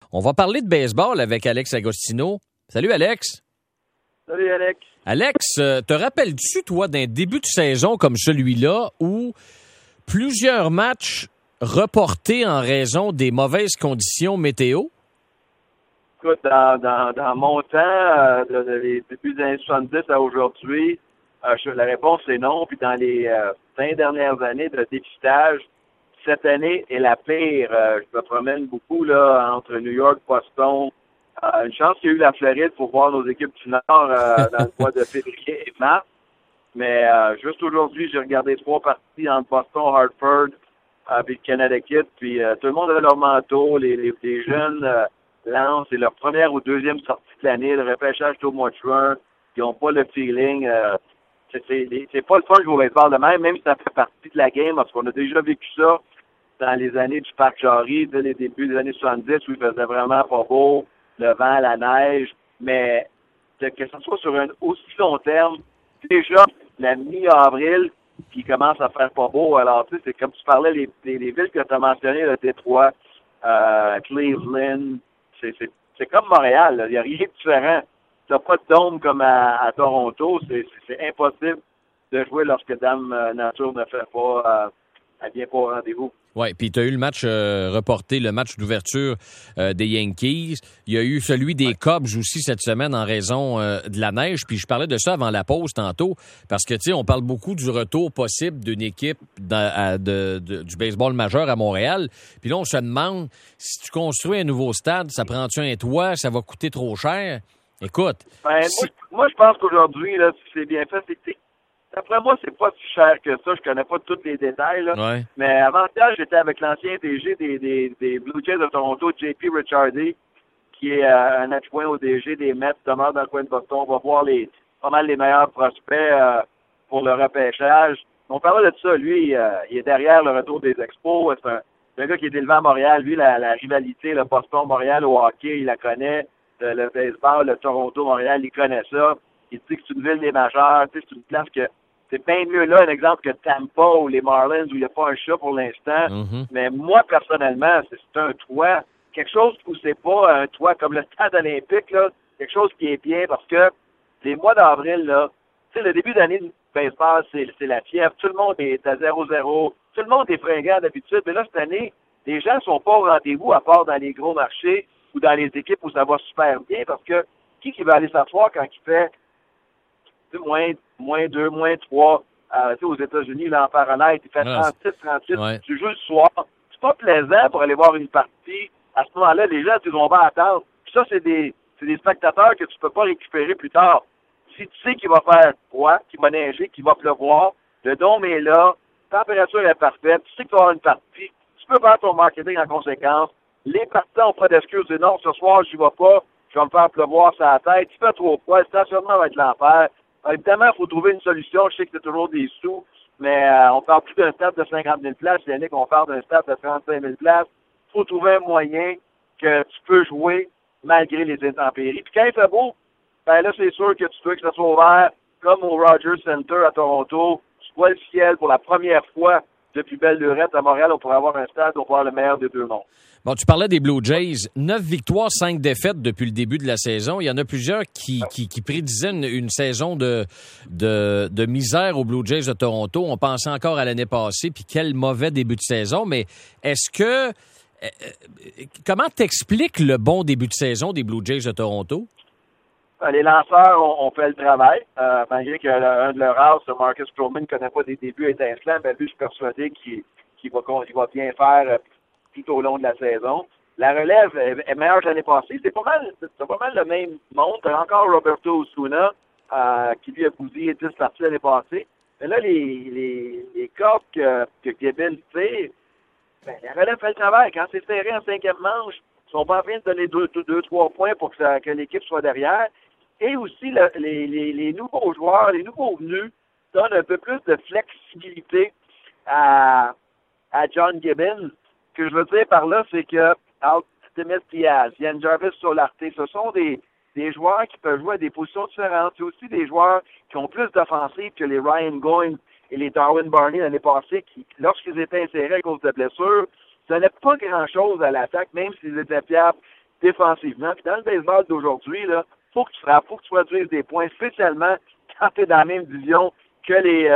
On va parler de baseball avec Alex Agostino. Salut, Alex. Salut, Alex. Alex, te rappelles-tu, toi, d'un début de saison comme celui-là où plusieurs matchs reportés en raison des mauvaises conditions météo? Écoute, dans mon temps, les débuts des années 70 à aujourd'hui, la réponse est non. Puis dans les 20 dernières années de dépistage, cette année est la pire. Je me promène beaucoup là entre New York, Boston. Une chance qu'il y a eu la Floride pour voir nos équipes du Nord dans le mois de février et mars. Mais juste aujourd'hui, j'ai regardé 3 parties entre Boston, Hartford puis Connecticut. Puis tout le monde avait leur manteau. Les jeunes lancent. C'est leur première ou deuxième sortie de l'année. Le repêchage est au mois de juin. Ils n'ont pas le feeling. C'est pas le fun de jouer au baseball de même si ça fait partie de la game, parce qu'on a déjà vécu ça dans les années du Parc Jarry, dès les débuts des années 70, où il faisait vraiment pas beau, le vent, la neige, mais que ce soit sur un aussi long terme, déjà la mi-avril, qui commence à faire pas beau. Alors, tu sais, c'est comme tu parlais, les villes que tu as mentionnées, le Détroit, Cleveland, c'est comme Montréal, il n'y a rien de différent. Tu n'as pas de dôme comme à Toronto, c'est impossible de jouer lorsque Dame Nature ne fait pas, elle vient pas au rendez-vous. Oui, puis tu as eu le match reporté, le match d'ouverture des Yankees. Il y a eu celui des Cubs aussi cette semaine en raison de la neige. Puis je parlais de ça avant la pause tantôt, parce que, tu sais, on parle beaucoup du retour possible d'une équipe du baseball majeur à Montréal. Puis là, on se demande, si tu construis un nouveau stade, ça prend-tu un toit? Ça va coûter trop cher? Écoute. Moi, je pense qu'aujourd'hui, là, si c'est bien fait, c'est d'après moi, c'est pas si cher que ça. Je connais pas tous les détails, là. Ouais. Mais avant-hier, j'étais avec l'ancien DG des Blue Jays de Toronto, JP Ricciardi, qui est un adjoint au DG des Mets, demeure dans le coin de Boston. On va voir pas mal les meilleurs prospects pour le repêchage. On parlait de ça. Lui, il est derrière le retour des Expos. C'est un gars qui est élevé à Montréal. Lui, la rivalité, le Boston-Montréal au hockey, il la connaît. Le baseball, le Toronto-Montréal, il connaît ça. Il dit que c'est une ville des majeurs. Tu sais, c'est une place que c'est bien mieux là, un exemple, que Tampa ou les Marlins où il n'y a pas un chat pour l'instant. Mm-hmm. Mais moi, personnellement, c'est un toit. Quelque chose où c'est pas un toit comme le stade olympique, là. Quelque chose qui est bien parce que les mois d'avril, là, tu sais, le début d'année du baseball, c'est la fièvre. Tout le monde est à 0-0. Tout le monde est fringant d'habitude. Mais là, cette année, les gens sont pas au rendez-vous à part dans les gros marchés ou dans les équipes où ça va super bien parce que qui va aller s'asseoir quand il fait moins 2, moins 3, aux États-Unis, là, en Fahrenheit, il fait 36, 38. Ouais. Tu joues le soir. C'est pas plaisant pour aller voir une partie. À ce moment-là, les gens, ils vont pas attendre. Puis ça, c'est des spectateurs que tu peux pas récupérer plus tard. Si tu sais qu'il va faire froid, qu'il va neiger, qu'il va pleuvoir, le dôme est là, la température est parfaite, tu sais que tu vas avoir une partie, tu peux faire ton marketing en conséquence. Les partants n'ont pas d'excuses. Non, ce soir, je n'y vais pas, je vais me faire pleuvoir sur la tête, il fait trop froid, le stationnement va être l'enfer. Évidemment, il faut trouver une solution. Je sais que c'est toujours des sous, mais on parle plus d'un stade de 50 000 places. Yannick, on parle d'un stade de 35 000 places. Il faut trouver un moyen que tu peux jouer malgré les intempéries. Puis quand il fait beau, ben là, c'est sûr que tu veux que ça soit ouvert, comme au Rogers Center à Toronto. Tu vois le ciel pour la première fois depuis belle lurette à Montréal. On pourrait avoir un stade pour voir le meilleur des deux mondes. Bon, tu parlais des Blue Jays. 9 victoires, 5 défaites depuis le début de la saison. Il y en a plusieurs qui prédisaient une saison de misère aux Blue Jays de Toronto. On pensait encore à l'année passée, puis quel mauvais début de saison. Mais est-ce que... comment t'expliques le bon début de saison des Blue Jays de Toronto? Les lanceurs ont fait le travail, malgré qu'un de leurs as, Marcus Stroman, ne connaît pas des débuts étincelants, mais lui, je suis persuadé qu'il va bien faire tout au long de la saison. La relève est meilleure que l'année passée. C'est pas mal le même monde. T'as encore Roberto Osuna, qui lui a bousillé 10 parties l'année passée. Mais là, les corps que Gibbons tire, la relève fait le travail. Quand c'est serré en 5e manche, ils sont pas en train de donner 2-3 points pour que l'équipe soit derrière. Et aussi, les nouveaux joueurs, les nouveaux venus, donnent un peu plus de flexibilité à John Gibbons. Ce que je veux dire par là, c'est que Artemis Diaz, Yann Jarvis Solarte, ce sont des joueurs qui peuvent jouer à des positions différentes. C'est aussi des joueurs qui ont plus d'offensive que les Ryan Goins et les Darwin Barney l'année passée, qui, lorsqu'ils étaient insérés à cause de blessures, ça n'est pas grand-chose à l'attaque, même s'ils étaient fiables. défensivement. Puis dans le baseball d'aujourd'hui, là, faut que tu frappes, faut que tu produises des points, spécialement quand tu es dans la même division que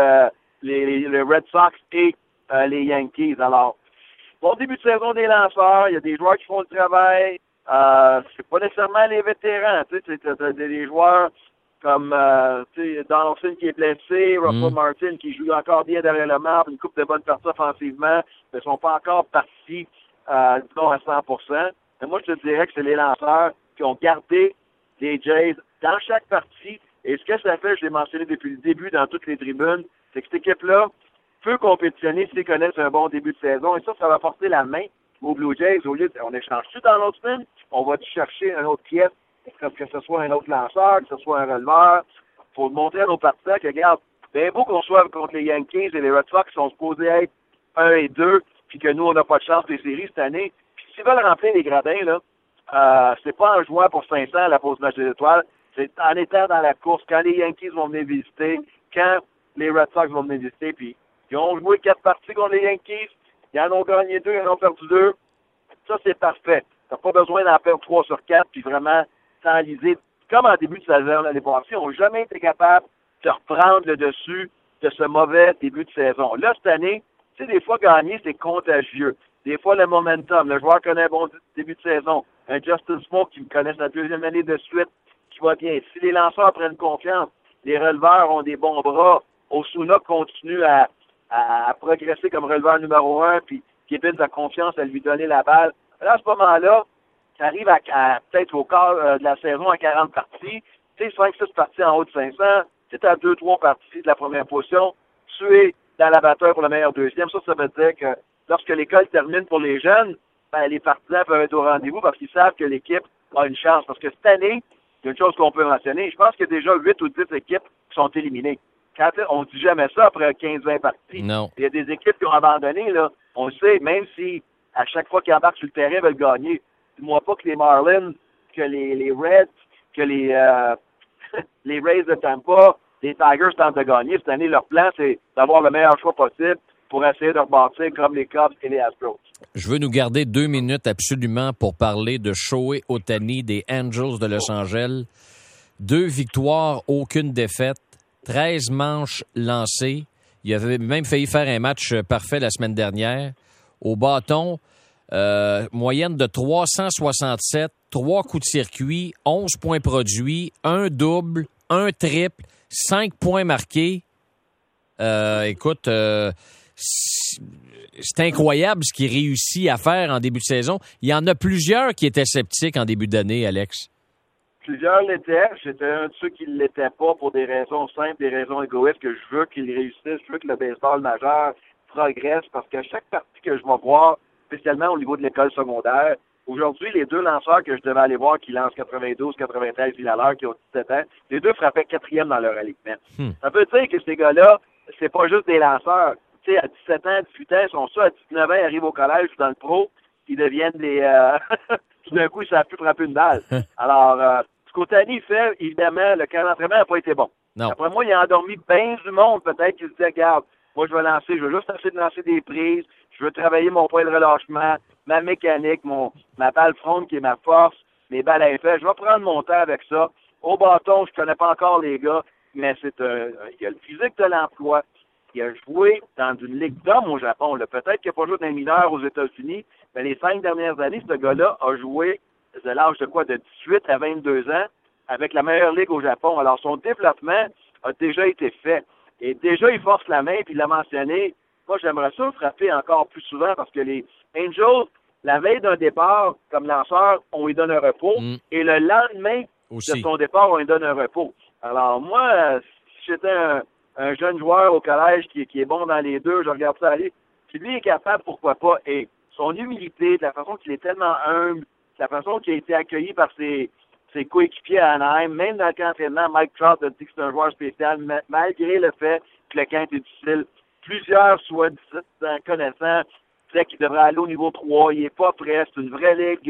les Red Sox et les Yankees. Alors, bon début de saison des lanceurs, il y a des joueurs qui font le travail. C'est pas nécessairement les vétérans. Tu sais, t'as des joueurs comme Donaldson qui est blessé, Russell Martin qui joue encore bien derrière le marbre, une coupe de bonnes parties offensivement, mais ne sont pas encore partis, disons, à 100%. Mais moi, je te dirais que c'est les lanceurs qui ont gardé les Jays dans chaque partie. Et ce que ça fait, je l'ai mentionné depuis le début dans toutes les tribunes, c'est que cette équipe-là peut compétitionner s'ils connaissent un bon début de saison. Et ça va porter la main aux Blue Jays. Au lieu de, on échange-tu dans l'autre semaine, on va chercher une autre pièce, comme que ce soit un autre lanceur, que ce soit un releveur. Il faut montrer à nos partisans que, regarde, bien beau qu'on soit contre les Yankees et les Red Sox qui sont supposés être 1 et 2, puis que nous, on n'a pas de chance des séries cette année. Puis s'ils veulent remplir les gradins, là, c'est pas en jouant pour 500 à la pause match des étoiles, c'est en étant dans la course, quand les Yankees vont venir visiter, quand les Red Sox vont venir visiter, puis ils ont joué 4 parties contre les Yankees, ils en ont gagné 2, ils en ont perdu 2. Ça, c'est parfait. T'as pas besoin d'en perdre 3 sur 4, puis vraiment s'enliser. Comme en début de saison l'année passée, ils n'ont jamais été capables de reprendre le dessus de ce mauvais début de saison. Là, cette année, tu sais, des fois, gagner, c'est contagieux. Des fois, le momentum. Le joueur connaît un bon début de saison. Un Justin Smoke qui me connaît la 2e année de suite, qui va bien. Si les lanceurs prennent confiance, les releveurs ont des bons bras, Osuna continue à progresser comme releveur numéro 1, puis Gibbons a confiance à lui donner la balle. Là, à ce moment-là, tu arrives à peut-être au quart de la saison à 40 parties. Tu sais, 5-6 parties en haut de 500. Tu es à 2-3 parties de la première position. Tu es dans la bataille pour le meilleur deuxième. Ça veut dire que lorsque l'école termine pour les jeunes, ben, les partisans peuvent être au rendez-vous parce qu'ils savent que l'équipe a une chance. Parce que cette année, il y a une chose qu'on peut mentionner. Je pense qu'il y a déjà 8 ou 10 équipes qui sont éliminées. On ne dit jamais ça après 15-20 parties. Non. Il y a des équipes qui ont abandonné, là. On le sait, même si à chaque fois qu'ils embarquent sur le terrain, ils veulent gagner. Dis-moi pas que les Marlins, que les Reds, que les Rays de Tampa, les Tigers tentent de gagner. Cette année, leur plan, c'est d'avoir le meilleur choix possible pour essayer de rebâtir comme les Cubs et les Astros. Je veux nous garder 2 minutes absolument pour parler de Shohei Ohtani des Angels de Los Angeles. 2 victoires, aucune défaite, 13 manches lancées. Il avait même failli faire un match parfait la semaine dernière. Au bâton, moyenne de 367, 3 coups de circuit, 11 points produits, 1 double, 1 triple, 5 points marqués. Écoute, c'est incroyable ce qu'il réussit à faire en début de saison. Il y en a plusieurs qui étaient sceptiques en début d'année, Alex. Plusieurs l'étaient. J'étais un de ceux qui ne l'étaient pas pour des raisons simples, des raisons égoïstes, que je veux qu'il réussisse. Je veux que le baseball majeur progresse parce qu'à chaque partie que je vais voir, spécialement au niveau de l'école secondaire, aujourd'hui, les 2 lanceurs que je devais aller voir qui lancent 92, 93 000 à l'heure, qui ont 17 ans, les 2 frappaient 4e dans leur alignement. Ça veut dire que ces gars-là, c'est pas juste des lanceurs. Tu sais, à 17 ans, 18 ans, ils sont ça, à 19 ans, ils arrivent au collège ou dans le pro, ils deviennent des... tout d'un coup, ils ne savent plus frapper une balle. Alors, ce qu'Ohtani fait, évidemment, le camp d'entraînement n'a pas été bon. Non. Après moi, il a endormi bien du monde, peut-être, qui se dit, regarde, moi, je veux juste essayer de lancer des prises, je veux travailler mon point de relâchement, ma mécanique, ma balle fronde qui est ma force, mes balles à effet. Je vais prendre mon temps avec ça. Au bâton, je connais pas encore les gars, mais il y a le physique de l'emploi. Il a joué dans une ligue d'hommes au Japon. Là. Peut-être qu'il n'a pas joué dans les mineurs aux États-Unis, mais les 5 dernières années, ce gars-là a joué de l'âge de quoi? De 18 à 22 ans avec la meilleure ligue au Japon. Alors, son développement a déjà été fait. Et déjà, il force la main, puis il l'a mentionné. Moi, j'aimerais ça frapper encore plus souvent parce que les Angels, la veille d'un départ, comme lanceur, on lui donne un repos. Et le lendemain de son départ, on lui donne un repos. Alors, moi, si j'étais un jeune joueur au collège qui est bon dans les 2, je regarde ça aller. Si lui est capable, pourquoi pas. Et son humilité, de la façon qu'il est tellement humble, de la façon qu'il a été accueilli par ses coéquipiers à Anaheim, même dans le camp d'entraînement, Mike Trout a dit que c'est un joueur spécial, malgré le fait que le camp est difficile. Plusieurs, soit connaissant, disaient qu'il devrait aller au niveau 3. Il n'est pas prêt. C'est une vraie ligue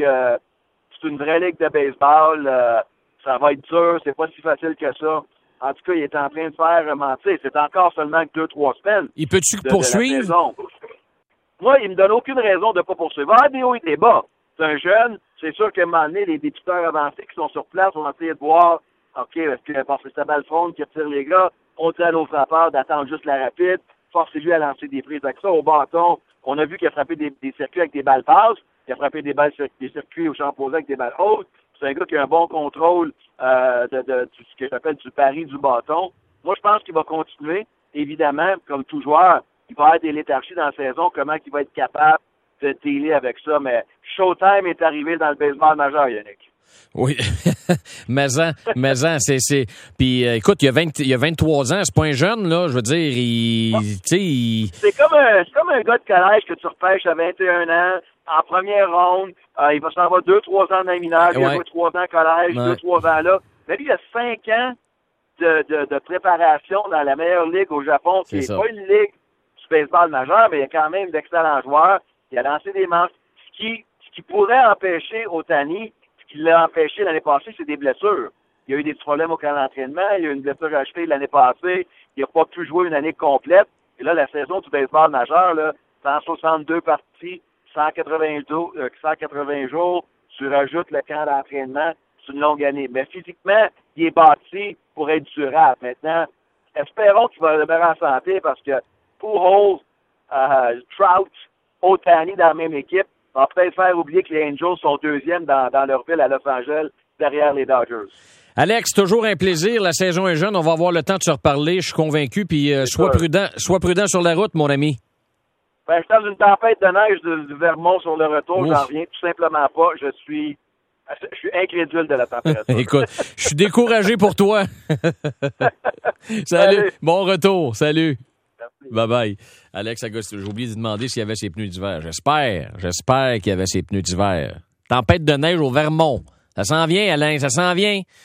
de baseball. Ça va être dur. C'est pas si facile que ça. En tout cas, il est en train de faire mentir. C'est encore seulement que 2-3 semaines. Il peut-tu poursuivre? Moi, il me donne aucune raison de ne pas poursuivre. Ah, des hauts et des bas. c'est un jeune. C'est sûr qu'à un moment donné, les débuteurs avancés qui sont sur place vont essayer de voir, OK, parce que c'est Balfrone qui attire les gars, on dit à nos frappeurs d'attendre juste la rapide, forcez-lui à lancer des prises avec ça au bâton. On a vu qu'il a frappé des circuits avec des balles passes, il a frappé des circuits au champ posé avec des balles hautes. C'est un gars qui a un bon contrôle de ce que j'appelle du pari du bâton. Moi, je pense qu'il va continuer. Évidemment, comme tout joueur, il va y avoir des léthargies dans la saison, comment il va être capable de dealer avec ça. Mais Showtime est arrivé dans le baseball majeur, Yannick. Oui, mais c'est puis écoute, il y a 23 ans, c'est pas un jeune là, je veux dire, C'est comme un gars de collège que tu repêches à 21 ans en première ronde, il va s'en avoir 2-3 ans dans les mineurs, il a 3 ans en collège, 2-3 ans là. Mais lui, il a 5 ans de préparation dans la meilleure ligue au Japon, qui n'est pas une ligue du baseball majeur, mais il y a quand même d'excellents joueurs. Il a lancé des manches. Ce qui pourrait empêcher Ohtani, ce qui l'a empêché l'année passée, c'est des blessures. Il y a eu des problèmes au camp d'entraînement, il y a eu une blessure à cheville l'année passée, il n'a pas pu jouer une année complète. Et là, la saison du baseball majeur, là, 162 parties, 180 jours, tu rajoutes le camp d'entraînement, c'est une longue année. Mais physiquement, il est bâti pour être durable. Maintenant, espérons qu'il va demeurer en santé parce que Pujols, Trout, Ohtani dans la même équipe va peut-être faire oublier que les Angels sont deuxièmes dans leur ville à Los Angeles derrière les Dodgers. Alex, toujours un plaisir. La saison est jeune. On va avoir le temps de se reparler. Je suis convaincu. Puis sois prudent sur la route, mon ami. Ben, je suis dans une tempête de neige du Vermont sur le retour. Ouf. J'en reviens tout simplement pas. Je suis incrédule de la température. Écoute, je suis découragé pour toi. Salut. Bon retour. Salut. Merci. Bye-bye. Alex Agustin, j'ai oublié de demander s'il y avait ses pneus d'hiver. J'espère qu'il y avait ses pneus d'hiver. Tempête de neige au Vermont. Ça s'en vient, Alain, ça s'en vient.